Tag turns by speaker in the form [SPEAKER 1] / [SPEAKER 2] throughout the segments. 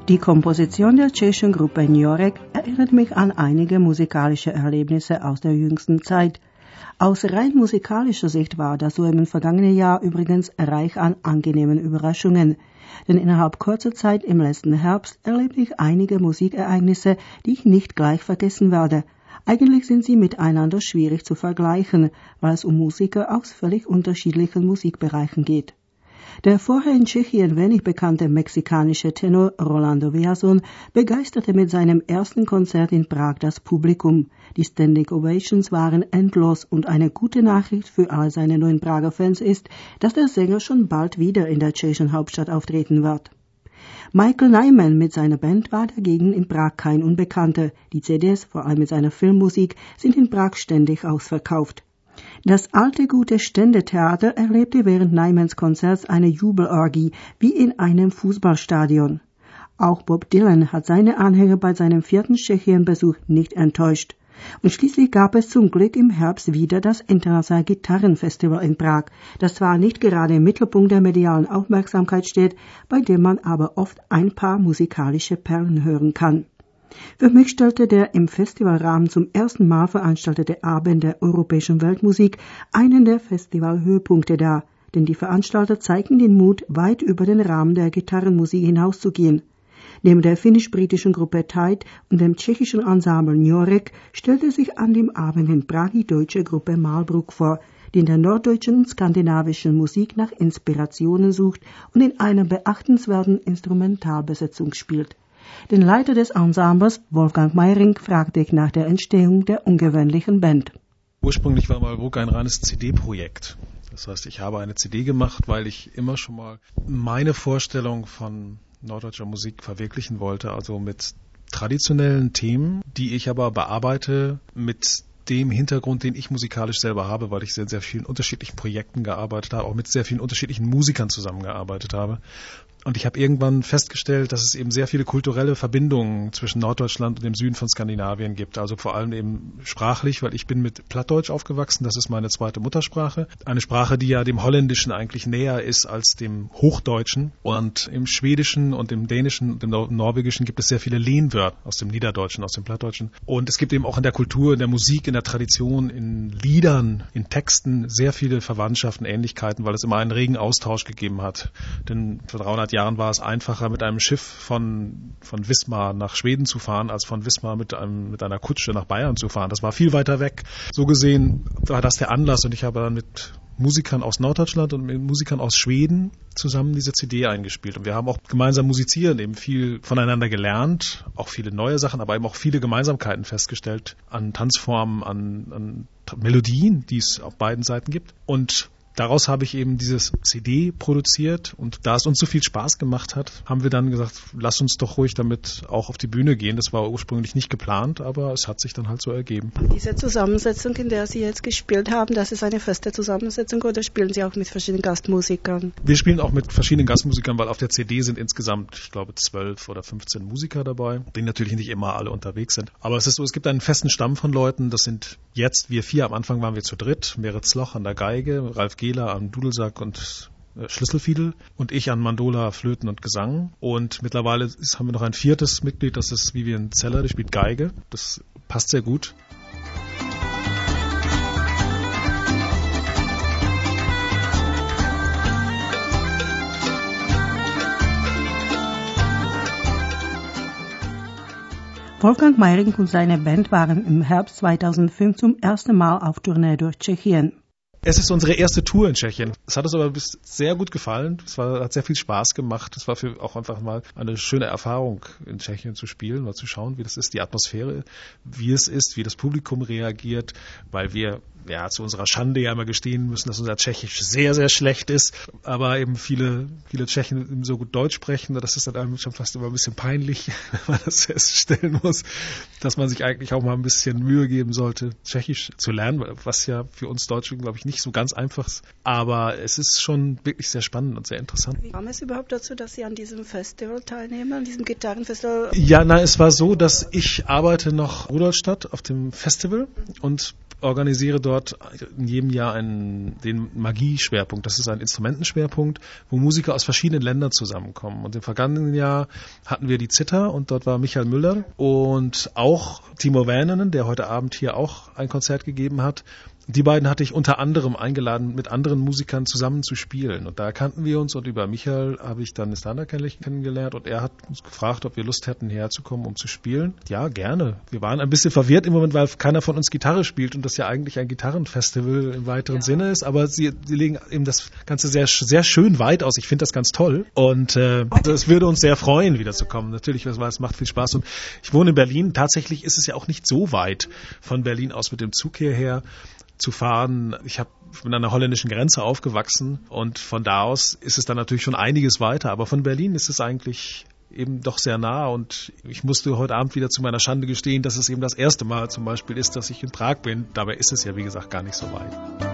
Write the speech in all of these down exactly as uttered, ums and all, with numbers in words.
[SPEAKER 1] Die Komposition der tschechischen Gruppe Njorek erinnert mich an einige musikalische Erlebnisse aus der jüngsten Zeit. Aus rein musikalischer Sicht war das so im vergangenen Jahr übrigens reich an angenehmen Überraschungen. Denn innerhalb kurzer Zeit im letzten Herbst erlebte ich einige Musikereignisse, die ich nicht gleich vergessen werde. Eigentlich sind sie miteinander schwierig zu vergleichen, weil es um Musiker aus völlig unterschiedlichen Musikbereichen geht. Der vorher in Tschechien wenig bekannte mexikanische Tenor Rolando Villazón begeisterte mit seinem ersten Konzert in Prag das Publikum. Die Standing Ovations waren endlos und eine gute Nachricht für alle seine neuen Prager Fans ist, dass der Sänger schon bald wieder in der tschechischen Hauptstadt auftreten wird. Michael Nyman mit seiner Band war dagegen in Prag kein Unbekannter. Die C Ds, vor allem mit seiner Filmmusik, sind in Prag ständig ausverkauft. Das alte gute Ständetheater erlebte während Nymans Konzerts eine Jubelorgie wie in einem Fußballstadion. Auch Bob Dylan hat seine Anhänger bei seinem vierten Tschechienbesuch nicht enttäuscht. Und schließlich gab es zum Glück im Herbst wieder das Internationale Gitarrenfestival in Prag, das zwar nicht gerade im Mittelpunkt der medialen Aufmerksamkeit steht, bei dem man aber oft ein paar musikalische Perlen hören kann. Für mich stellte der im Festivalrahmen zum ersten Mal veranstaltete Abend der europäischen Weltmusik einen der Festivalhöhepunkte dar, denn die Veranstalter zeigten den Mut, weit über den Rahmen der Gitarrenmusik hinauszugehen. Neben der finnisch-britischen Gruppe Tide und dem tschechischen Ensemble Njorek stellte sich an dem Abend in Prag die deutsche Gruppe Malbruck vor, die in der norddeutschen und skandinavischen Musik nach Inspirationen sucht und in einer beachtenswerten Instrumentalbesetzung spielt. Den Leiter des Ensembles, Wolfgang Meiring, fragte ich nach der Entstehung der ungewöhnlichen Band.
[SPEAKER 2] Ursprünglich war Malbruck ein reines C D-Projekt. Das heißt, ich habe eine C D gemacht, weil ich immer schon mal meine Vorstellung von norddeutscher Musik verwirklichen wollte, also mit traditionellen Themen, die ich aber bearbeite mit dem Hintergrund, den ich musikalisch selber habe, weil ich sehr, sehr vielen unterschiedlichen Projekten gearbeitet habe, auch mit sehr vielen unterschiedlichen Musikern zusammengearbeitet habe. Und ich habe irgendwann festgestellt, dass es eben sehr viele kulturelle Verbindungen zwischen Norddeutschland und dem Süden von Skandinavien gibt. Also vor allem eben sprachlich, weil ich bin mit Plattdeutsch aufgewachsen, das ist meine zweite Muttersprache. Eine Sprache, die ja dem Holländischen eigentlich näher ist als dem Hochdeutschen. Und im Schwedischen und im Dänischen und im Norwegischen gibt es sehr viele Lehnwörter aus dem Niederdeutschen, aus dem Plattdeutschen. Und es gibt eben auch in der Kultur, in der Musik, in der Tradition, in Liedern, in Texten sehr viele Verwandtschaften, Ähnlichkeiten, weil es immer einen regen Austausch gegeben hat. Denn vor dreihundert Jahren war es einfacher, mit einem Schiff von, von Wismar nach Schweden zu fahren, als von Wismar mit, einem, mit einer Kutsche nach Bayern zu fahren. Das war viel weiter weg. So gesehen war das der Anlass und ich habe dann mit Musikern aus Norddeutschland und mit Musikern aus Schweden zusammen diese C D eingespielt. Und wir haben auch gemeinsam musizieren, eben viel voneinander gelernt, auch viele neue Sachen, aber eben auch viele Gemeinsamkeiten festgestellt an Tanzformen, an, an Melodien, die es auf beiden Seiten gibt. Und daraus habe ich eben dieses C D produziert und da es uns so viel Spaß gemacht hat, haben wir dann gesagt, lass uns doch ruhig damit auch auf die Bühne gehen. Das war ursprünglich nicht geplant, aber es hat sich dann halt so ergeben.
[SPEAKER 1] Diese Zusammensetzung, in der Sie jetzt gespielt haben, das ist eine feste Zusammensetzung oder spielen Sie auch mit verschiedenen Gastmusikern?
[SPEAKER 2] Wir spielen auch mit verschiedenen Gastmusikern, weil auf der C D sind insgesamt, ich glaube, zwölf oder fünfzehn Musiker dabei, die natürlich nicht immer alle unterwegs sind. Aber es ist so, es gibt einen festen Stamm von Leuten, das sind jetzt wir vier, am Anfang waren wir zu dritt, Meritz Loch an der Geige, Ralf Gehler am Dudelsack und äh, Schlüsselfiedel und ich an Mandola, Flöten und Gesang. Und mittlerweile ist, haben wir noch ein viertes Mitglied, das ist Vivian Zeller, die spielt Geige. Das passt sehr gut.
[SPEAKER 1] Wolfgang Meiring und seine Band waren im Herbst zweitausendfünf zum ersten Mal auf Tournee durch Tschechien.
[SPEAKER 2] Es ist unsere erste Tour in Tschechien. Es hat uns aber sehr gut gefallen. Es war, hat sehr viel Spaß gemacht. Es war für auch einfach mal eine schöne Erfahrung, in Tschechien zu spielen, mal zu schauen, wie das ist, die Atmosphäre, wie es ist, wie das Publikum reagiert, weil wir ja zu unserer Schande ja immer gestehen müssen, dass unser Tschechisch sehr, sehr schlecht ist, aber eben viele, viele Tschechen so gut Deutsch sprechen, das ist dann einem schon fast immer ein bisschen peinlich, wenn man das feststellen muss, dass man sich eigentlich auch mal ein bisschen Mühe geben sollte, Tschechisch zu lernen, was ja für uns Deutsche, glaube ich, nicht so ganz einfach, aber es ist schon wirklich sehr spannend und sehr interessant.
[SPEAKER 1] Wie kam es überhaupt dazu, dass Sie an diesem Festival teilnehmen, an diesem Gitarrenfestival?
[SPEAKER 2] Ja, na, es war so, dass ich arbeite noch in Rudolstadt auf dem Festival und organisiere dort in jedem Jahr einen, den Magie-Schwerpunkt. Das ist ein Instrumentenschwerpunkt, wo Musiker aus verschiedenen Ländern zusammenkommen. Und im vergangenen Jahr hatten wir die Zither und dort war Michael Müller und auch Timo Väänänen, der heute Abend hier auch ein Konzert gegeben hat. Die beiden hatte ich unter anderem eingeladen, mit anderen Musikern zusammen zu spielen. Und da kannten wir uns und über Michael habe ich dann Nistanda kennengelernt und er hat uns gefragt, ob wir Lust hätten, hierher zu kommen, um zu spielen. Ja, gerne. Wir waren ein bisschen verwirrt im Moment, weil keiner von uns Gitarre spielt und das ja eigentlich ein Gitarrenfestival im weiteren ja. Sinne ist. Aber sie, sie legen eben das Ganze sehr, sehr schön weit aus. Ich finde das ganz toll. Und äh, es würde uns sehr freuen, wiederzukommen. Natürlich, es macht viel Spaß. Und ich wohne in Berlin. Tatsächlich ist es ja auch nicht so weit von Berlin aus mit dem Zug hierher zu fahren. Ich hab, bin an der holländischen Grenze aufgewachsen und von da aus ist es dann natürlich schon einiges weiter. Aber von Berlin ist es eigentlich eben doch sehr nah und ich musste heute Abend wieder zu meiner Schande gestehen, dass es eben das erste Mal zum Beispiel ist, dass ich in Prag bin. Dabei ist es ja, wie gesagt, gar nicht so weit.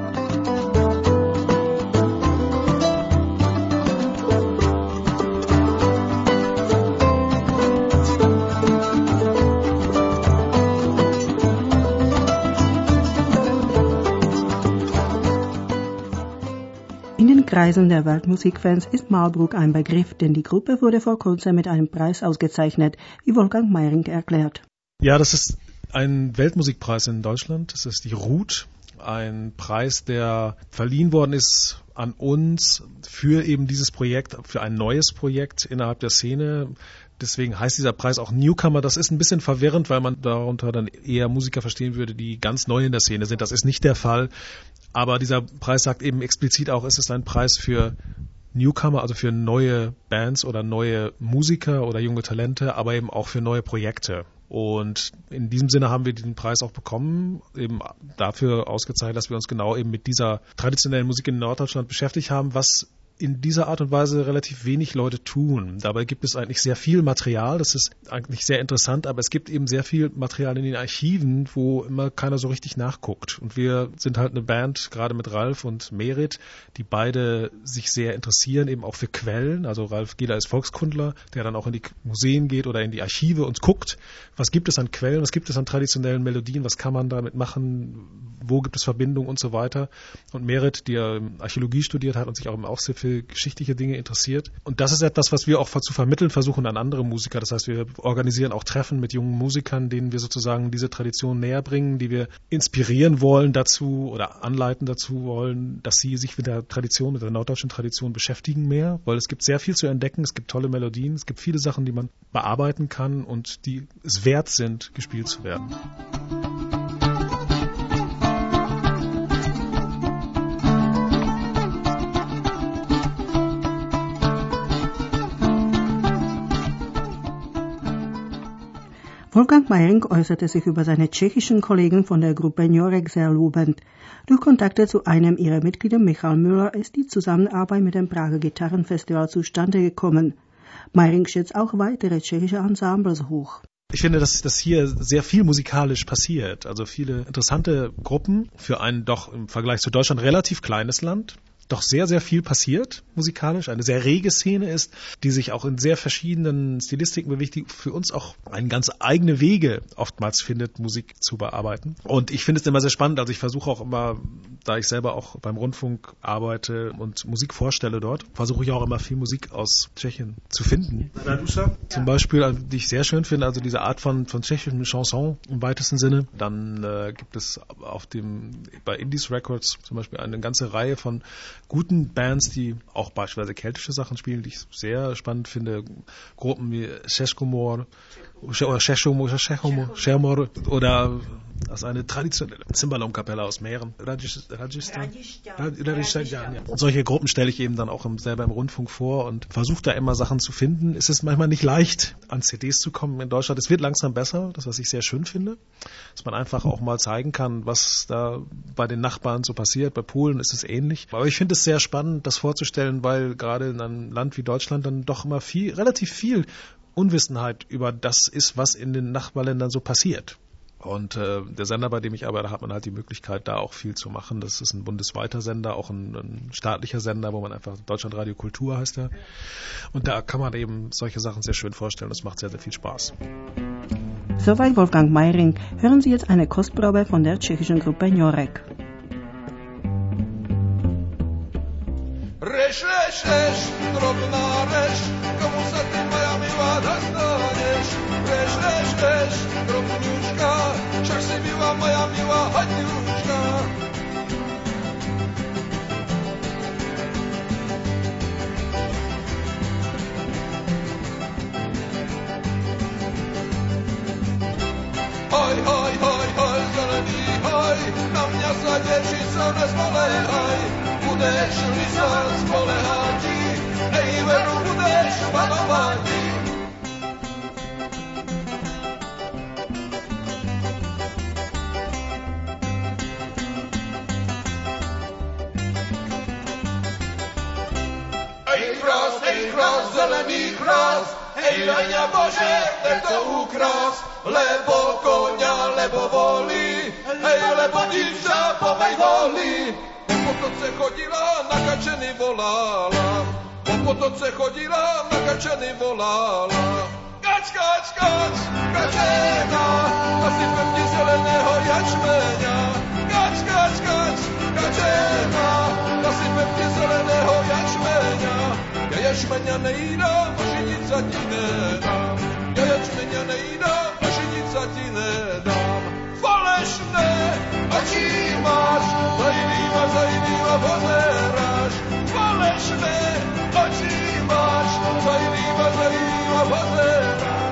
[SPEAKER 1] In den Kreisen der Weltmusikfans ist Malbrook ein Begriff, denn die Gruppe wurde vor kurzem mit einem Preis ausgezeichnet, wie Wolfgang Meiring erklärt.
[SPEAKER 2] Ja, das ist ein Weltmusikpreis in Deutschland. Das ist die Ruth, ein Preis, der verliehen worden ist an uns für eben dieses Projekt, für ein neues Projekt innerhalb der Szene. Deswegen heißt dieser Preis auch Newcomer. Das ist ein bisschen verwirrend, weil man darunter dann eher Musiker verstehen würde, die ganz neu in der Szene sind. Das ist nicht der Fall. Aber dieser Preis sagt eben explizit auch, es ist ein Preis für Newcomer, also für neue Bands oder neue Musiker oder junge Talente, aber eben auch für neue Projekte. Und in diesem Sinne haben wir diesen Preis auch bekommen, eben dafür ausgezeichnet, dass wir uns genau eben mit dieser traditionellen Musik in Norddeutschland beschäftigt haben, was in dieser Art und Weise relativ wenig Leute tun. Dabei gibt es eigentlich sehr viel Material, das ist eigentlich sehr interessant, aber es gibt eben sehr viel Material in den Archiven, wo immer keiner so richtig nachguckt. Und wir sind halt eine Band, gerade mit Ralf und Merit, die beide sich sehr interessieren, eben auch für Quellen. Also Ralf Gehler ist Volkskundler, der dann auch in die Museen geht oder in die Archive und guckt, was gibt es an Quellen, was gibt es an traditionellen Melodien, was kann man damit machen, wo gibt es Verbindungen und so weiter. Und Merit, die Archäologie studiert hat und sich auch im Aufsehen für geschichtliche Dinge interessiert. Und das ist etwas, was wir auch zu vermitteln versuchen an andere Musiker. Das heißt, wir organisieren auch Treffen mit jungen Musikern, denen wir sozusagen diese Tradition näher bringen, die wir inspirieren wollen dazu oder anleiten dazu wollen, dass sie sich mit der Tradition, mit der norddeutschen Tradition beschäftigen mehr, weil es gibt sehr viel zu entdecken, es gibt tolle Melodien, es gibt viele Sachen, die man bearbeiten kann und die es wert sind, gespielt zu werden.
[SPEAKER 1] Wolfgang Meiring äußerte sich über seine tschechischen Kollegen von der Gruppe Njorek sehr lobend. Durch Kontakte zu einem ihrer Mitglieder, Michael Müller, ist die Zusammenarbeit mit dem Prager Gitarrenfestival zustande gekommen. Meiring schätzt auch weitere tschechische Ensembles hoch.
[SPEAKER 2] Ich finde, dass, dass hier sehr viel musikalisch passiert. Also viele interessante Gruppen für ein doch im Vergleich zu Deutschland relativ kleines Land. Doch sehr, sehr viel passiert musikalisch, eine sehr rege Szene ist, die sich auch in sehr verschiedenen Stilistiken bewegt, die für uns auch einen ganz eigene Wege oftmals findet, Musik zu bearbeiten. Und ich finde es immer sehr spannend, also ich versuche auch immer, da ich selber auch beim Rundfunk arbeite und Musik vorstelle dort, versuche ich auch immer viel Musik aus Tschechien zu finden. Raduša, zum Beispiel, die ich sehr schön finde, also diese Art von, von tschechischem Chanson im weitesten Sinne. Dann äh, gibt es auf dem, bei Indies Records zum Beispiel eine ganze Reihe von guten Bands, die auch beispielsweise keltische Sachen spielen, die ich sehr spannend finde. Gruppen wie Šeškomor oder Šešomor oder also eine traditionelle Cimbalom-Kapelle aus Mähren. Rajistan. Und solche Gruppen stelle ich eben dann auch im, selber im Rundfunk vor und versuche da immer Sachen zu finden. Es ist manchmal nicht leicht, an C Ds zu kommen in Deutschland. Es wird langsam besser, das was ich sehr schön finde, dass man einfach auch mal zeigen kann, was da bei den Nachbarn so passiert. Bei Polen ist es ähnlich. Aber ich finde es sehr spannend, das vorzustellen, weil gerade in einem Land wie Deutschland dann doch immer viel, relativ viel Unwissenheit über das ist, was in den Nachbarländern so passiert. Und äh, der Sender, bei dem ich arbeite, hat man halt die Möglichkeit, da auch viel zu machen. Das ist ein bundesweiter Sender, auch ein, ein staatlicher Sender, wo man einfach, Deutschlandradio Kultur heißt der. Und da kann man eben solche Sachen sehr schön vorstellen. Das macht sehr, sehr viel Spaß.
[SPEAKER 1] Soweit Wolfgang Meiring. Hören Sie jetzt eine Kostprobe von der tschechischen Gruppe Njorek.
[SPEAKER 3] Reš, reš, reš, drobná reš, komu sa ty moja milá dostaneš? Reš, reš, reš, drobňuška, však si byla moja milá haťuška. Hoj, hoj, hoj, hoj, zelený hoj, na mňa sa dečica nezbolehaj. Budeš-li sa spoleháti, ej veru budeš panováti. Ej krás, ej krás, zelený krás, ej Raňa Bože, nech to ukrás, lebo koňa, lebo volí, ej lebo divča po mej volí. Po potoce chodila, na kačeny volála. Po potoce chodila, na kačeny volála. Kač, kač, kač, kačena, nasypem ti zeleného jačmeňa. Kač, kač, kač, kačena, nasypem ti zeleného jačmeňa. Ja jačmeňa nejídám, a žinica ti nedám. Ja jačmeňa nejídám, a žinica ti nedám. Falešné oči máš, zajímavá, zajímavá pozeráš. Falešné oči máš, zajímavá, zajímavá pozeráš.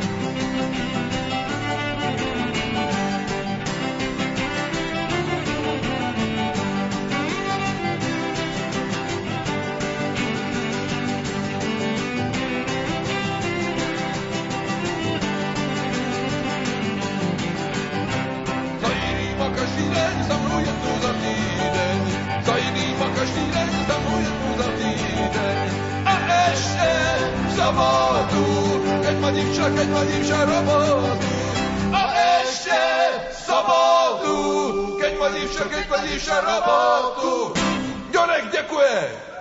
[SPEAKER 3] Každý deň za mnou jednu za týdeň, za jiným a každý deň za mnou jednu za týdeň. A ešte v sobotu, keď má divča, keď má divča robotu. A ešte v sobotu, keď má divča, keď má divča robotu. Njorek, ďakujem.